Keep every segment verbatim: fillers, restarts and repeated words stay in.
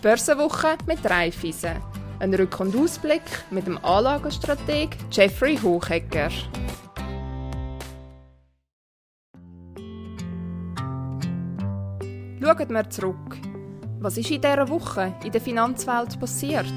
Börsenwoche mit Raiffeisen. Ein Rück- und Ausblick mit dem Anlagestrateg Jeffrey Hochegger. Schauen wir zurück. Was ist in dieser Woche in der Finanzwelt passiert?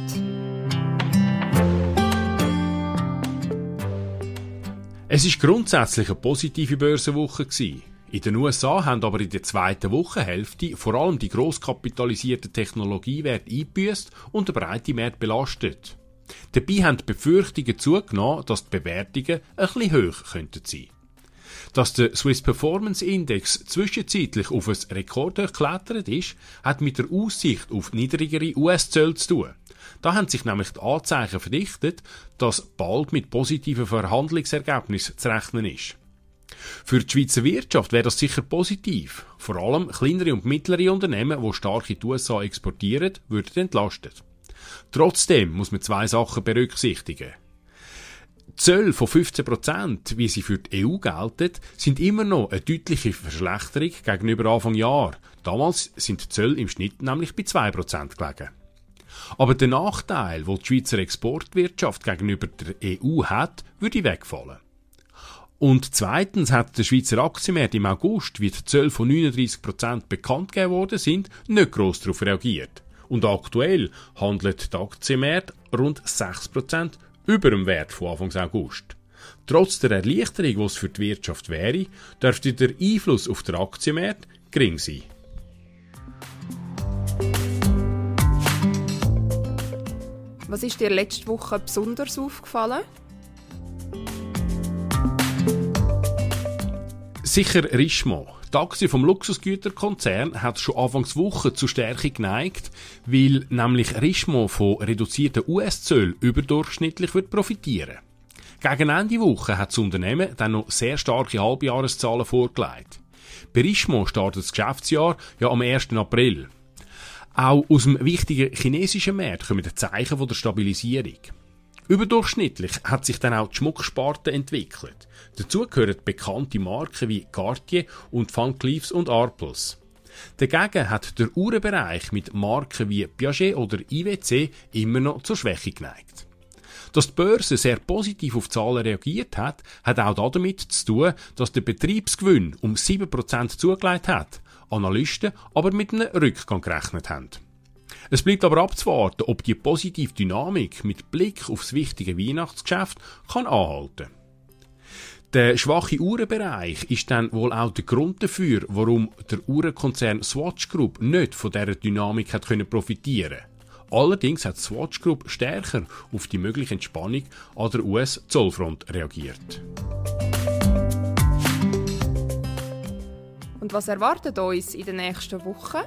Es war grundsätzlich eine positive Börsenwoche. In den U S A haben aber in der zweiten Wochenhälfte vor allem die grosskapitalisierten Technologiewerte eingebüßt und den breiten Markt belastet. Dabei haben die Befürchtungen zugenommen, dass die Bewertungen ein bisschen hoch könnten sein. Dass der Swiss Performance Index zwischenzeitlich auf ein Rekordhoch geklettert ist, hat mit der Aussicht auf niedrigere U S-Zölle zu tun. Da haben sich nämlich die Anzeichen verdichtet, dass bald mit positiven Verhandlungsergebnissen zu rechnen ist. Für die Schweizer Wirtschaft wäre das sicher positiv. Vor allem kleinere und mittlere Unternehmen, die stark in die U S A exportieren, würden entlastet. Trotzdem muss man zwei Sachen berücksichtigen. Die Zölle von fünfzehn Prozent, wie sie für die E U gelten, sind immer noch eine deutliche Verschlechterung gegenüber Anfang Jahr. Damals sind die Zölle im Schnitt nämlich bei zwei Prozent gelegen. Aber der Nachteil, den die Schweizer Exportwirtschaft gegenüber der E U hat, würde wegfallen. Und zweitens hat der Schweizer Aktienmarkt im August, wie die Zölle von neununddreissig Prozent bekannt gegeben worden sind, nicht gross darauf reagiert. Und aktuell handelt der Aktienmarkt rund sechs Prozent über dem Wert von Anfang August. Trotz der Erleichterung, die es für die Wirtschaft wäre, dürfte der Einfluss auf den Aktienmarkt gering sein. Was ist dir letzte Woche besonders aufgefallen? Sicher Richemont. Die Aktie vom Luxusgüterkonzern hat schon Anfangs Woche zur Stärke geneigt, weil nämlich Richemont von reduzierten U S-Zöllen überdurchschnittlich wird profitieren. Gegen Ende Woche hat das Unternehmen dann noch sehr starke Halbjahreszahlen vorgelegt. Bei Richemont startet das Geschäftsjahr ja am ersten April. Auch aus dem wichtigen chinesischen Markt kommen die Zeichen der Stabilisierung. Überdurchschnittlich hat sich dann auch die Schmucksparte entwickelt. Dazu gehören bekannte Marken wie Cartier und Van Cleefs und Arpels. Dagegen hat der Uhrenbereich mit Marken wie Piaget oder I W C immer noch zur Schwäche geneigt. Dass die Börse sehr positiv auf die Zahlen reagiert hat, hat auch damit zu tun, dass der Betriebsgewinn um sieben Prozent zugelegt hat, Analysten aber mit einem Rückgang gerechnet haben. Es bleibt aber abzuwarten, ob die positive Dynamik mit Blick auf das wichtige Weihnachtsgeschäft kann anhalten. Der schwache Uhrenbereich ist dann wohl auch der Grund dafür, warum der Uhrenkonzern Swatch Group nicht von dieser Dynamik hat können profitieren. Allerdings hat Swatch Group stärker auf die mögliche Entspannung an der U S-Zollfront reagiert. Und was erwartet uns in den nächsten Wochen?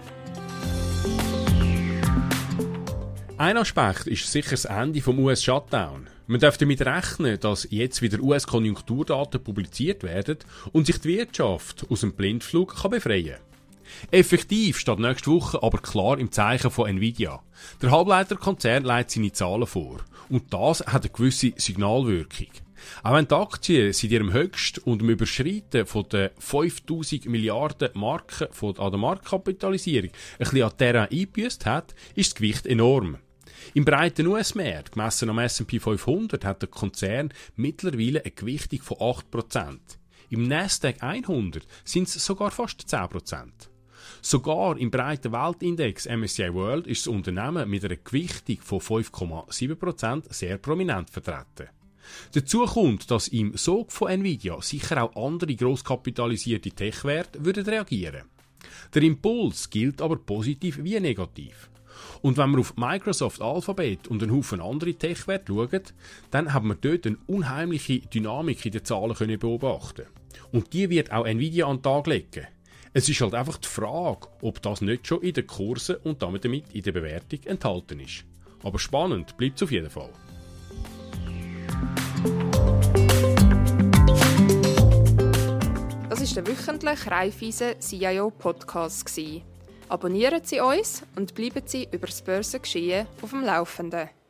Ein Aspekt ist sicher das Ende vom U S-Shutdown. Man darf damit rechnen, dass jetzt wieder U S-Konjunkturdaten publiziert werden und sich die Wirtschaft aus dem Blindflug kann befreien kann. Effektiv steht nächste Woche aber klar im Zeichen von Nvidia. Der Halbleiterkonzern legt seine Zahlen vor. Und das hat eine gewisse Signalwirkung. Auch wenn die Aktie seit ihrem Höchst und dem Überschreiten von der fünftausend Milliarden Marken von, an der Marktkapitalisierung ein bisschen an Terrain eingebüßt hat, ist das Gewicht enorm. Im breiten U S-Markt, gemessen am S und P fünfhundert, hat der Konzern mittlerweile eine Gewichtung von acht Prozent. Im Nasdaq hundert sind es sogar fast zehn Prozent. Sogar im breiten Weltindex M S C I World ist das Unternehmen mit einer Gewichtung von fünf Komma sieben Prozent sehr prominent vertreten. Dazu kommt, dass im Sog von Nvidia sicher auch andere grosskapitalisierte Tech-Werte würden reagieren. Der Impuls gilt aber positiv wie negativ. Und wenn wir auf Microsoft, Alphabet und einen Haufen andere Tech-Werte schauen, dann haben wir dort eine unheimliche Dynamik in den Zahlen können beobachten. Und die wird auch Nvidia an den Tag legen. Es ist halt einfach die Frage, ob das nicht schon in den Kursen und damit in der Bewertung enthalten ist. Aber spannend bleibt es auf jeden Fall. Das war der wöchentliche Raiffeisen C I O Podcast. Abonnieren Sie uns und bleiben Sie über das Börsengeschehen auf dem Laufenden.